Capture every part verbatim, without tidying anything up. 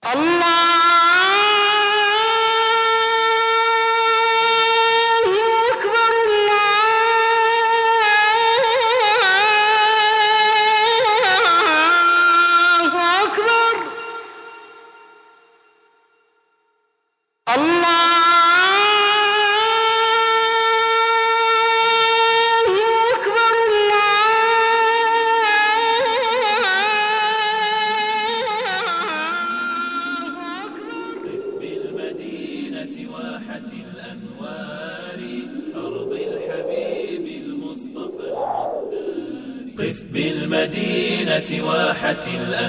قف بالمدينة واحة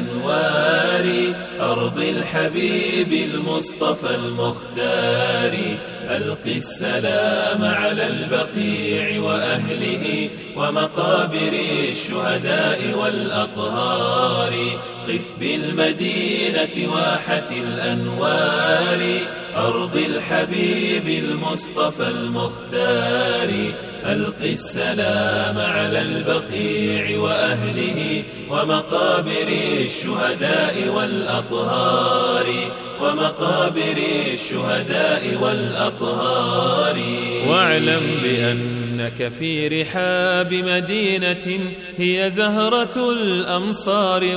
الأنوار أرض الحبيب المصطفى المختار ألق السلام على البقيع وأهله ومقابر الشهداء والأطهار قف بالمدينة واحة الأنوار أرض الحبيب المصطفى المختار ألق السلام على البقيع وأهله ومقابر الشهداء والأطهار ومقابر الشهداء والأطهار واعلم بأنك في رحاب مدينة هي زهرة الأمصار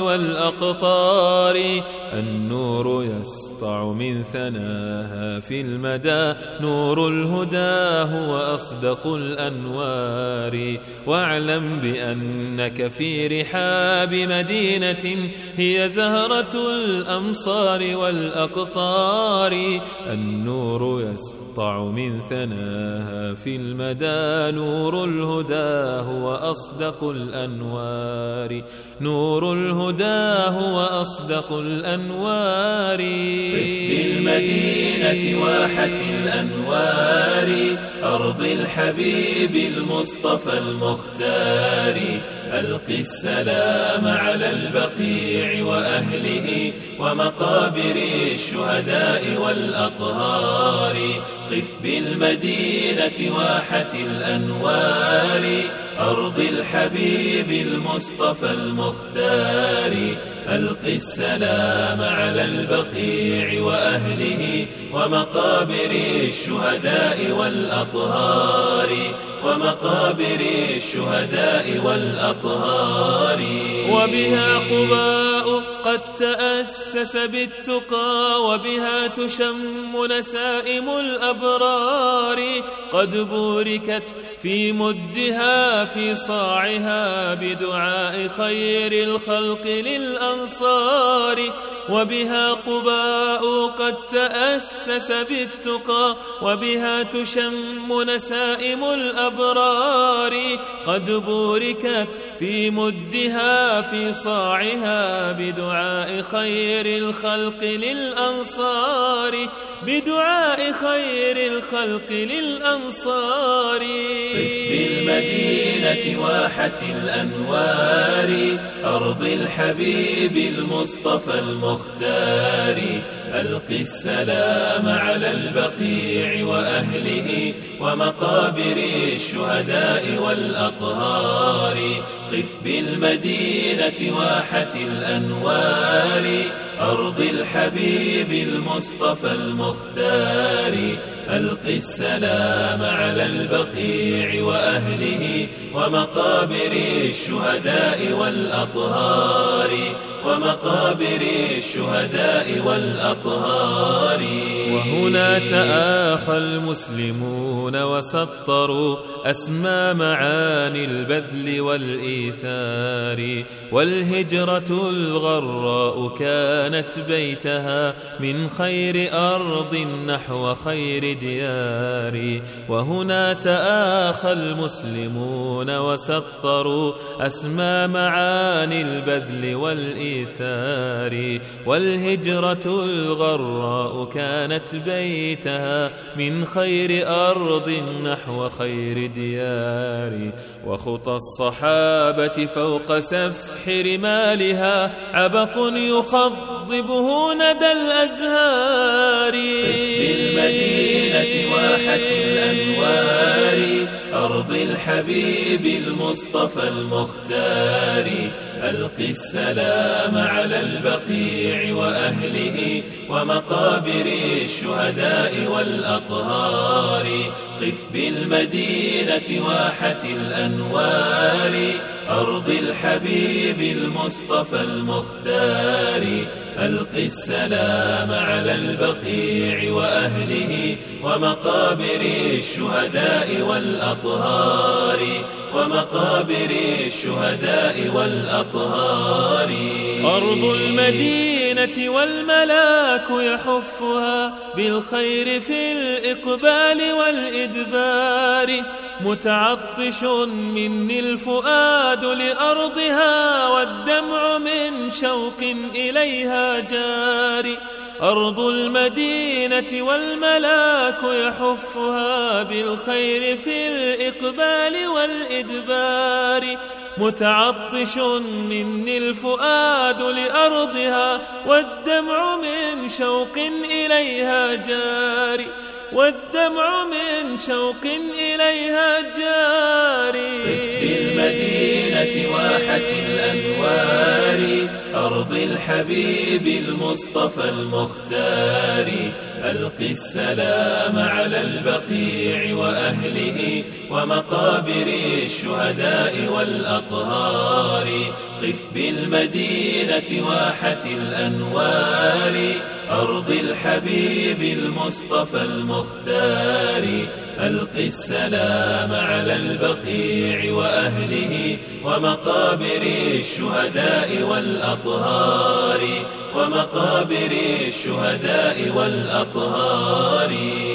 والأقطار النور يسطع من ثناها في المدى نور الهدى هو أصدق الأنوار واعلم بأنك في رحاب مدينة هي زهرة الأمصار والأقطار النور يسطع من ثناها في المدى نور الهدى هو أصدق الأنوار نور الهدى هو أصدق الأنوار قف بالمدينة واحة الأنوار أرض الحبيب المصطفى المختار ألق السلام على البقيع وأهله ومقابر الشهداء والأطهار قف بالمدينة واحة الأنوار أرض الحبيب المصطفى المختار ألق السلام على البقيع وأهله ومقابر الشهداء والأطهار ومقابر الشهداء والأطهار وبها قباء قد تأسس بالتقى وبها تشم نسائم الأبرار قد بوركت في مدها في صاعها بدعاء خير الخلق للأنصار وبها قباء قد تأسس بالتقى وبها تشم نسائم الأبرار قد بوركت في مدها في صاعها بدعاء خير الخلق للأنصار بدعاء خير الخلق للأنصار قف بالمدينة واحة الأنوار أرض الحبيب المصطفى المختار ألق السلام على البقيع وأهله ومقابر الشهداء والأطهار قف بالمدينة واحة الأنوار أرض الحبيب المصطفى المختار ألق السلام على البقيع وأهله ومقابر الشهداء والأطهار ومقابر الشهداء والأطهار وهنا تآخى المسلمون وسطروا أسمى معاني البذل والإيثار والهجرة الغراء كانت بيتها من خير أرض نحو خير ديار وهنا تآخى المسلمون وسطروا أسمى معاني البذل والإيثار والهجرة الغراء كانت بيتها من خير أرض نحو خير ديار وخطى الصحابة فوق سفح رمالها عبق يخضبه ندى الأزهار قف بالمدينة واحة الأنوار أرض الحبيب المصطفى المختار ألق السلام على البقيع وأهله ومقابر الشهداء والأطهار قف بالمدينة واحة الأنوار أرض الحبيب المصطفى المختار ألق السلام على البقيع وأهله ومقابر الشهداء والأطهار ومقابر الشهداء والأطهار أرض المدينة والملاك يحفها بالخير في الإقبال والإدبار متعطش مني الفؤاد لأرضها والدمع من شوق إليها جاري أرض المدينة والملاك يحفها بالخير في الإقبال والإدبار متعطش مني الفؤاد لأرضها والدمع من شوق إليها جاري والدمع من شوق إليها جاري قف بالمدينة واحة الأنوار أرض الحبيب المصطفى المختار ألق السلام على البقيع وأهله ومقابر الشهداء والأطهار قف بالمدينة واحة الأنوار أرض الحبيب المصطفى المختار ألق السلام على البقيع وأهله ومقابر الشهداء والأطهار ومقابر الشهداء والأطهار